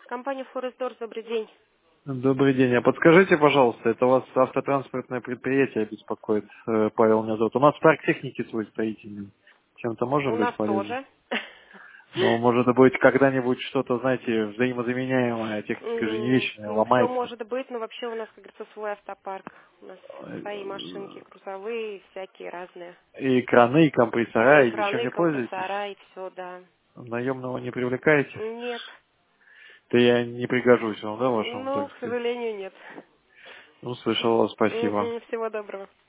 Компания Форестдор, добрый день. Добрый день. А подскажите, пожалуйста, это вас автотранспортное предприятие беспокоит, Павел меня зовут. У нас парк техники свой строительный. Чем-то У можем нас быть полезны? тоже. Ну, может быть, когда-нибудь что-то, знаете, взаимозаменяемая, техника же не вечная, Ну, все ломается. может быть, но вообще у нас, как говорится, свой автопарк. У нас свои машинки грузовые, всякие разные. И краны, и И компрессора, и ничем краны, и не пользуетесь? компрессора, и все, да. Наемного не привлекаете? Нет. Да я не пригожусь вам, да, вашему, Ну, так к сказать. сожалению, нет. Ну, слышал вас, спасибо. Всего доброго.